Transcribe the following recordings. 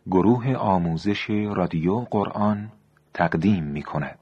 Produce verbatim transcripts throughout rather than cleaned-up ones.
گروه آموزش رادیو قرآن تقدیم می کند.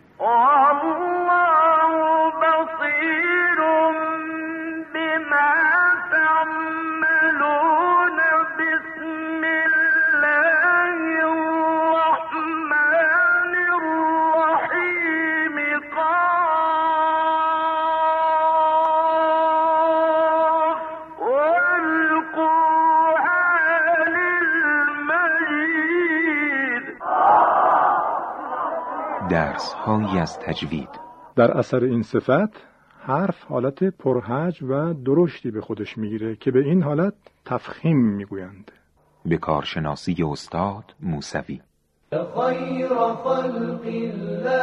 درس هایی از تجوید. در اثر این صفت حرف حالت پرهج و درشتی به خودش میگیره که به این حالت تفخیم میگویند. به کارشناسی استاد موسوی. خیر خلق الله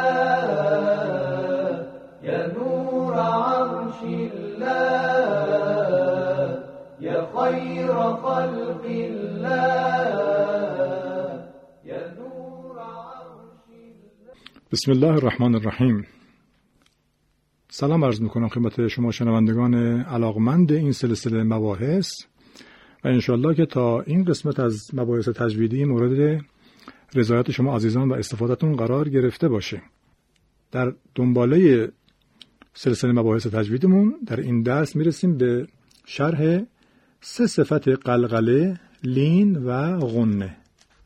یا نور عرش الله یا خیر خلق الله. بسم الله الرحمن الرحیم. سلام عرض میکنم خدمت شما شنوندگان علاقمند این سلسله مباحث و انشالله که تا این قسمت از مباحث تجویدی مورد رضایت شما عزیزان و استفادتون قرار گرفته باشه. در دنباله سلسله مباحث تجویدمون در این درس میرسیم به شرح سه صفت قلقله، لین و غنه.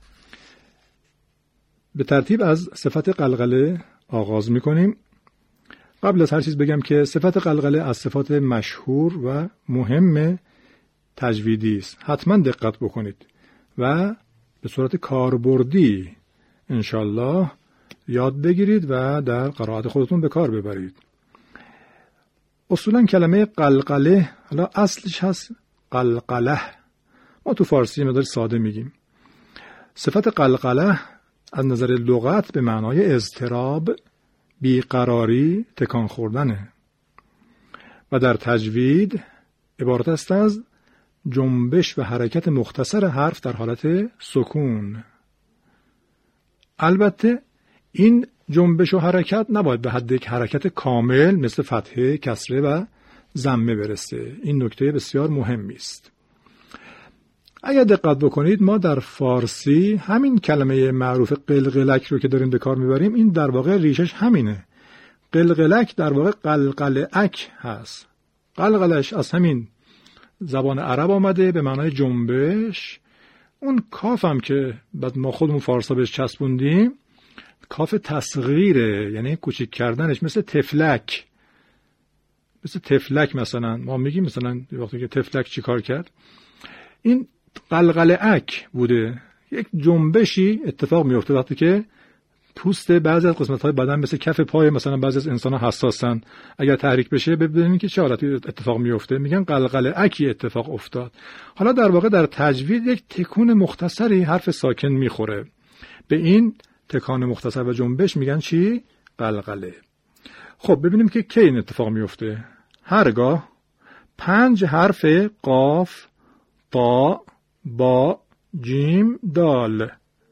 به ترتیب از صفت قلقله آغاز میکنیم. قبل از هر چیز بگم که صفت قلقله از صفات مشهور و مهم تجویدی است. حتما دقت بکنید و به صورت کاربردی انشالله یاد بگیرید و در قرائت خودتون به کار ببرید. اصولا کلمه قلقله حالا اصلش هست قلقله، ما تو فارسی مقدار ساده میگیم. صفت قلقله از نظر لغت به معنای اضطراب، بیقراری، تکان خوردنه و در تجوید عبارت است از جنبش و حرکت مختصر حرف در حالت سکون. البته این جنبش و حرکت نباید به حد یک حرکت کامل مثل فتحه، کسره و ضمه برسه. این نکته بسیار مهمی است. اگر دقت بکنید ما در فارسی همین کلمه معروف قلقلک رو که داریم به کار میبریم، این در واقع ریشش همینه. قلقلک در واقع قلقلعک هست. قلقلش از همین زبان عرب آمده به معنای جنبش. اون کاف هم که بعد ما خودمون فارسا بهش چسبوندیم کاف تصغیره، یعنی کوچیک کردنش، مثل تفلک. مثل تفلک مثلا ما میگیم مثلا وقتی که تفلک چی کار کرد، این قلقلعک بوده. یک جنبشی اتفاق میفته وقتی که پوست بعضی از قسمت‌های بدن مثل کف پای مثلا بعضی از انسان‌ها حساسن، اگر تحریک بشه ببینید که چه حالتی اتفاق میفته. میگن قلقلعکی اتفاق افتاد. حالا در واقع در تجوید یک تکون مختصری حرف ساکن میخوره. به این تکان مختصر و جنبش میگن چی؟ قلقله. خب ببینیم که کی این اتفاق میفته. هرگاه پنج حرف قاف، طا، با، جیم، دال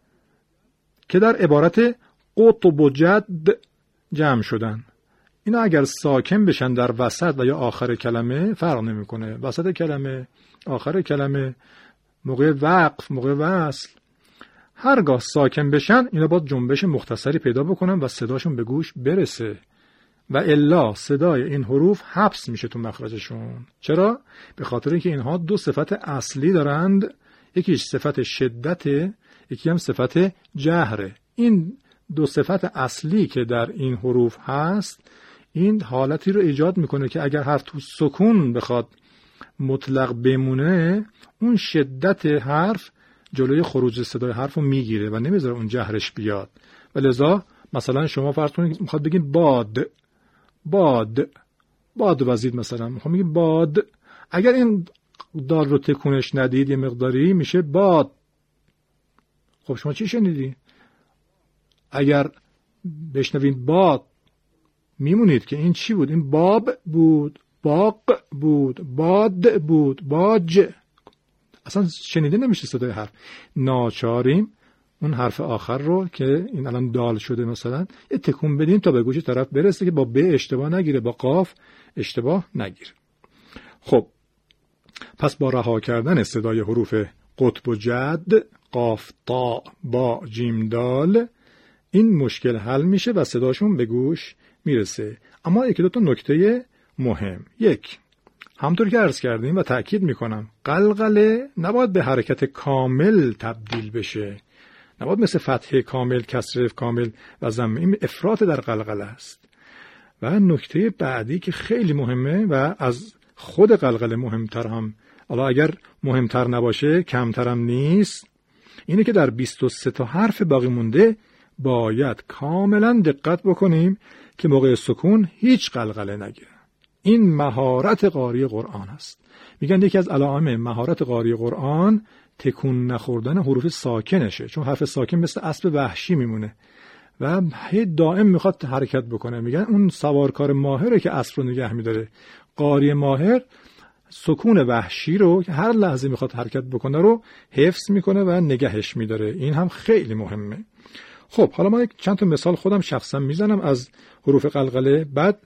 که در عبارت قطب و جد جمع شدن، اینا اگر ساکن بشن در وسط و یا آخر کلمه فرق نمیکنه. وسط کلمه، آخر کلمه، موقع وقف، موقع وصل، هرگاه ساکن بشن اینا باید جنبش مختصری پیدا بکنن و صداشون به گوش برسه و الا صدای این حروف حبس میشه تو مخرجشون. چرا؟ به خاطر اینکه اینها دو صفت اصلی دارند. یکیش صفت شدت، یکی هم صفت جهره. این دو صفت اصلی که در این حروف هست این حالتی رو ایجاد میکنه که اگر حرف تو سکون بخواد مطلق بمونه، اون شدت حرف جلوی خروج صدای حرف رو میگیره و نمیذاره اون جهرش بیاد. و لذا مثلا شما فرض کنید میخواد بگید باد، باد، باد وزید مثلا میخوام بگید باد، اگر این دال رو تکونش ندید یه مقداری میشه باد. خب شما چی شنیدی؟ اگر بشنوید باد میمونید که این چی بود؟ این باب بود، باق بود، باد بود، باج. اصلا شنیده نمیشه صدای حرف. ناچاریم اون حرف آخر رو که این الان دال شده مثلا یه تکون بدیم تا به گوش طرف برسه که با ب اشتباه نگیره، با قاف اشتباه نگیره. خب پس با رها کردن صدای حروف قطب و جد، قاف تا با جیم دال، این مشکل حل میشه و صداشون به گوش میرسه. اما یکی دو تا نکته مهم. یک، همطور که عرض کردیم و تأکید میکنم، قلقله نباید به حرکت کامل تبدیل بشه، نباید مثل فتحه کامل، کسره کامل و ضمه. این افراط در قلقله است. و نکته بعدی که خیلی مهمه و از خود قلقله مهمتر هم، حالا اگر مهمتر نباشه کمترم نیست، اینه که در بیست و سه تا حرف باقی مونده باید کاملا دقت بکنیم که موقع سکون هیچ قلقله نگیره. این مهارت قاری قرآن است. میگن یکی از علائم مهارت قاری قرآن تکون نخوردن حروف ساکنشه، چون حرف ساکن مثل اسب وحشی میمونه و هی دائم میخواد حرکت بکنه. میگن اون سوارکار ماهره که اسب رو نگه میداره. قاری ماهر سکون وحشی رو که هر لحظه میخواد حرکت بکنه رو حفظ میکنه و نگهش میداره. این هم خیلی مهمه. خب حالا من چند تا مثال خودم شخصا میزنم از حروف قلقله، بعد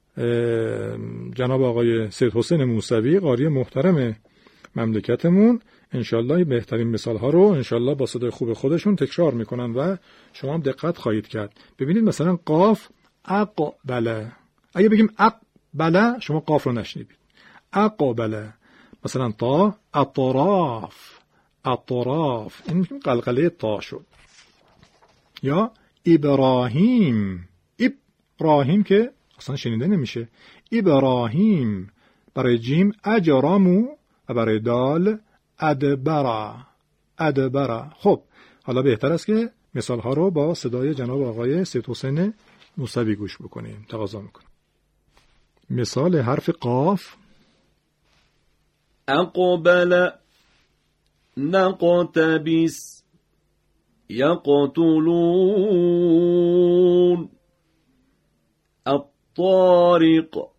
جناب آقای سید حسین موسوی قاری محترم مملکتمون انشالله بهترین مثال ها رو انشالله با صدای خوب خودشون تکرار میکنن و شما هم دقت خواهید کرد. ببینید مثلا قاف اقبله، اگه بگیم اقبله شما قاف رو نشنیدید. اقبله. مثلا تا اطراف، اطراف، این قلقله تا شد. یا ابراهیم، ابراهیم که اصلا شنیده نمیشه. ابراهیم. برای جیم اجرامو و برای دال ادبرا، ادبرا. خب حالا بهتر است که مثال ها رو با صدای جناب آقای سید حسین موسوی گوش بکنیم. تقاضا میکنم. مثال حرف قاف: اقبل نقتبس يقتلون الطارق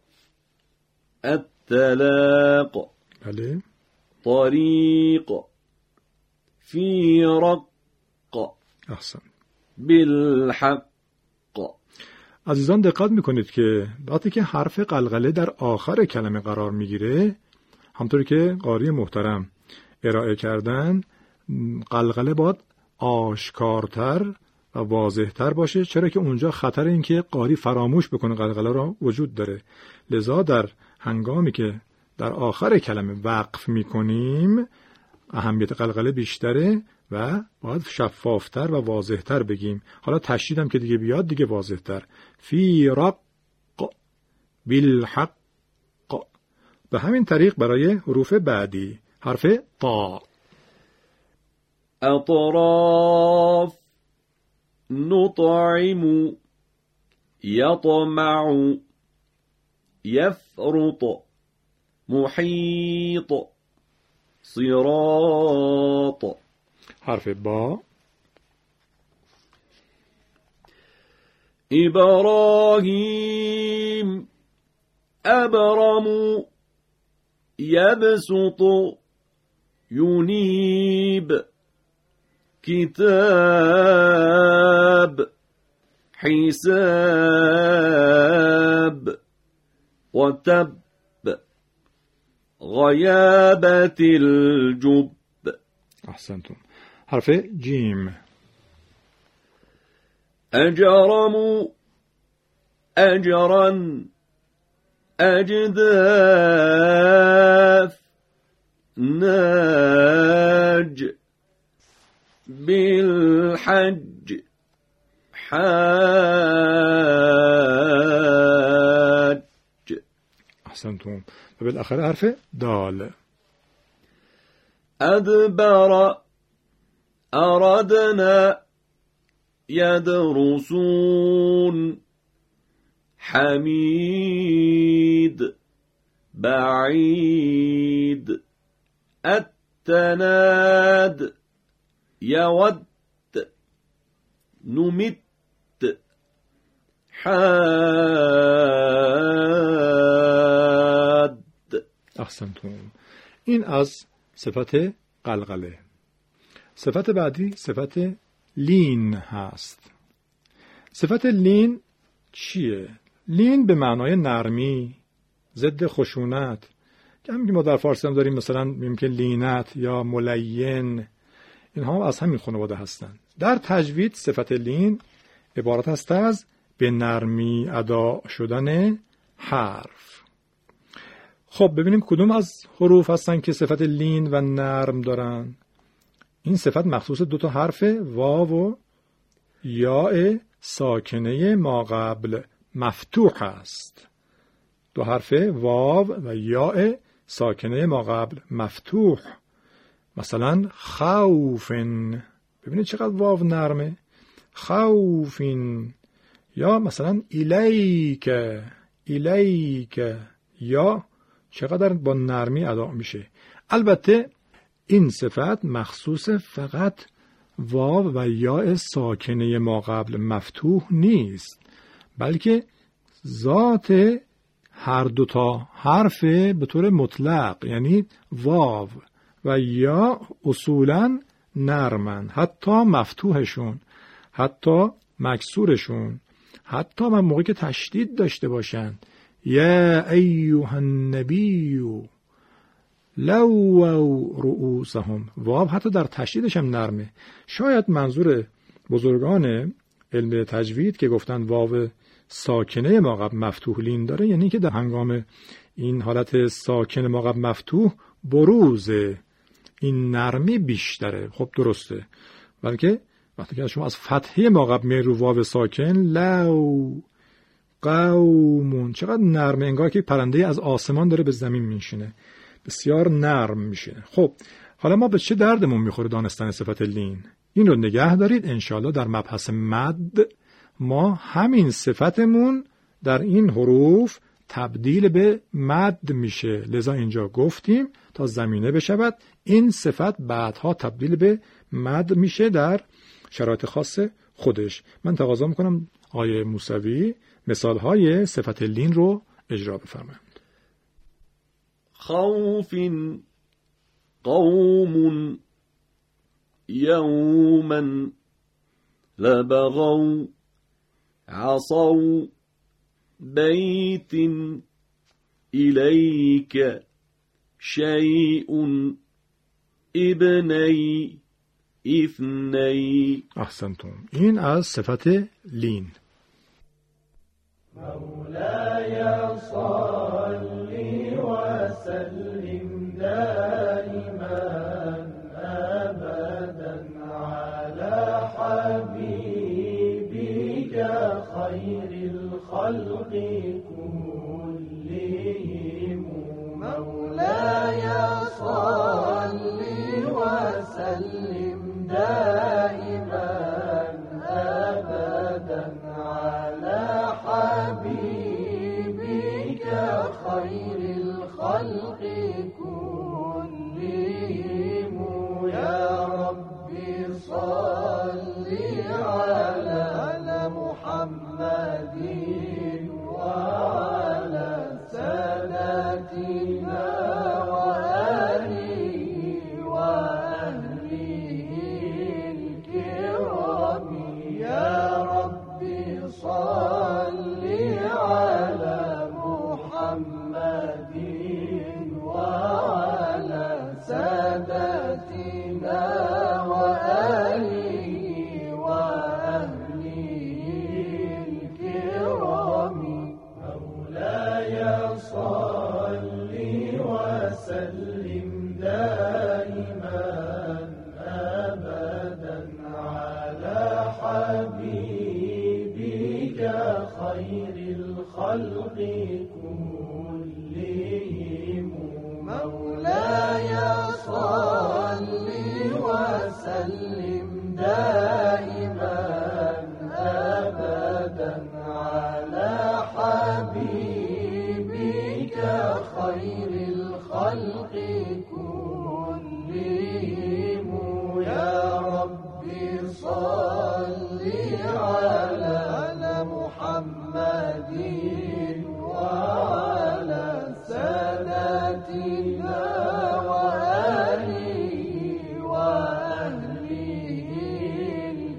التلاق بله. طریق فی رق. احسن. بالحق. عزیزان دقت میکنید که وقتی که حرف قلقله در آخر کلمه قرار میگیره، همطوری که قاری محترم ارائه کردن، قلقله باید آشکارتر و واضحتر باشه، چرا که اونجا خطر این که قاری فراموش بکنه قلقله را وجود داره. لذا در هنگامی که در آخر کلمه وقف میکنیم اهمیت قلقله بیشتره و باید شفافتر و واضحتر بگیم. حالا تشدیدم که دیگه بیاد دیگه واضحتر. فی رق بالحق. به همین طریق برای حروف بعدی. حرف تا: اطراف نطعم یطمع یفرط محیط صراط. حرف با: ابراهیم ابرم یبسط یونیب کتاب حساب وتب غیابت الجب. احسنتم. حرف جیم: اجرم اجرا اجداث ناج بالحج حاج. احسنتم. و بالاخره حرف دال: ادبر اردنا يدرسون حميد بعيد التناد يود نمت حاد. احسنتم. این از صفت قلقله. صفت بعدی صفت لین هست. صفت لین چیه؟ لین به معنای نرمی، ضد خشونت، همین که ما در فارسی هم داریم مثلا میگیم که لینت یا ملین، اینها از همین خانواده هستند. در تجوید صفت لین عبارت است از به نرمی ادا شدن حرف. خب ببینیم کدوم از حروف هستن که صفت لین و نرم دارن. این صفت مخصوص دو تا حرف واو و یاء ساکنه ما قبل مفتوح است. دو حرف واو و یاء ساکنه ما قبل مفتوح. مثلا خوفن، ببینید چقدر واو نرمه، خوفین. یا مثلا الیک، الیک، یا چقدر با نرمی ادا میشه. البته این صفت مخصوص فقط واو و یاء ساکنه ما قبل مفتوح نیست، بلکه ذات هر دوتا حرف به طور مطلق، یعنی واو و یا اصولاً نرمن، حتی مفتوحشون، حتی مکسورشون، حتی من موقعی که تشدید داشته باشن، یا ایها النبی لو رؤوسهم، واو حتی در تشدیدش هم نرمه. شاید منظور بزرگان علم تجوید که گفتن واو ساکنه ما قبل مفتوح لین داره، یعنی که در هنگام این حالت ساکن ما قبل مفتوح بروز این نرمی بیشتره. خب درسته، بلکه وقتی که شما از فتحه ما قبل می رو واو ساکن، لو قومون، چقدر نرمه، انگار که پرنده از آسمان داره به زمین میشینه، بسیار نرم میشه. خب حالا ما به چه دردمون میخوره دانستن صفت لین؟ این رو نگه دارید، انشالله در مبحث مد ما همین صفتمون در این حروف تبدیل به مد میشه. لذا اینجا گفتیم تا زمینه بشود این صفت بعدها تبدیل به مد میشه در شرایط خاص خودش. من تقاضا میکنم آیه موسوی مثالهای صفت لین رو اجرا بفرمایند. خوف قوم يوما لبغوا عصوا بيت إليك شيء ابني اثني. احسنتم. این از صفت لین. مولاي صل وسلم دائما أبدا على حبيبك خير الخلق كلهم. مولاي صل وسلم دائما أبدا على حبيبك خير الخلق كلهم. يا ربي صل على محمد وعلى ساداتنا وآله وأهله الكرام. يا ربي صل على محمد وعلى ساداتنا وآله وأهله الكرام. مولاي صل وسلم دائما أبدا على حبيبك خير الخلق كلهم. مولاي صل وسلم دائما أبدا على حبيبك خير الخلق كلهم. يا ربي صل على محمد وعلى ساداتنا وآله وأهله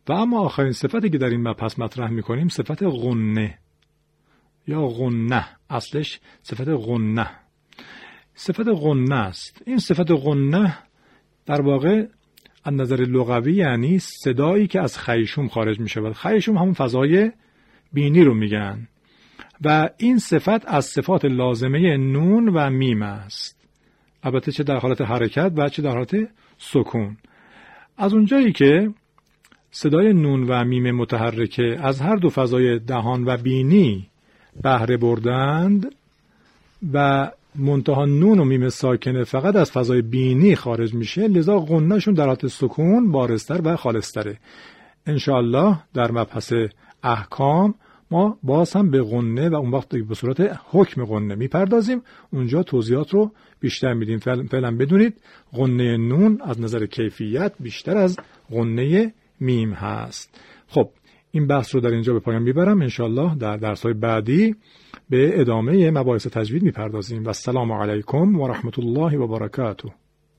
و اما آخرین صفتی که در این مبحث مطرح میکنیم صفت غنه یا غنه، اصلش صفت غنه، صفت غنه است. این صفت غنه در واقع از نظر لغوی یعنی صدایی که از خیشوم خارج می شود. خیشوم همون فضای بینی رو میگن و این صفت از صفات لازمه نون و میم است، البته چه در حالت حرکت و چه در حالت سکون. از اونجایی که صدای نون و میم متحرکه از هر دو فضای دهان و بینی بهره بردند و منتها نون و میم ساکنه فقط از فضای بینی خارج میشه، لذا غنهشون در حالت سکون بارستر و خالصتره. انشاءالله در مبحث احکام ما باز هم به غنه و اون وقت به صورت حکم غنه میپردازیم، اونجا توضیحات رو بیشتر میدیم. فعلا بدونید غنه نون از نظر کیفیت بیشتر از غنه میم هست. خب این بحث رو در اینجا به پایان میبرم. انشاءالله در درس‌های بعدی به ادامه مباحث تجوید میپردازیم. و السلام علیکم و رحمت الله و برکاته.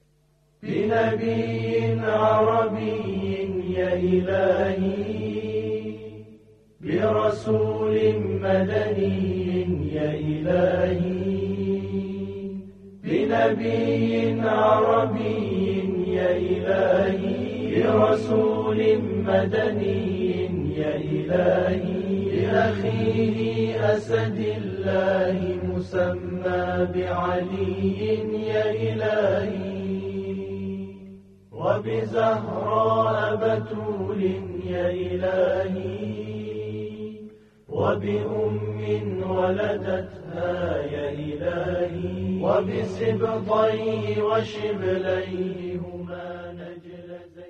بنبي عربي يا إلهي، برسول مدني يا إلهي، بنبي عربي يا إلهي، برسول مدني يا إلهي، لأخيه أسد الله مسمى بعلي يا إلهي، وبزهراء بتول يا إلهي، وبأم ولدتها يا إلهي، وبسبطيه وشبليه هما نجل زين.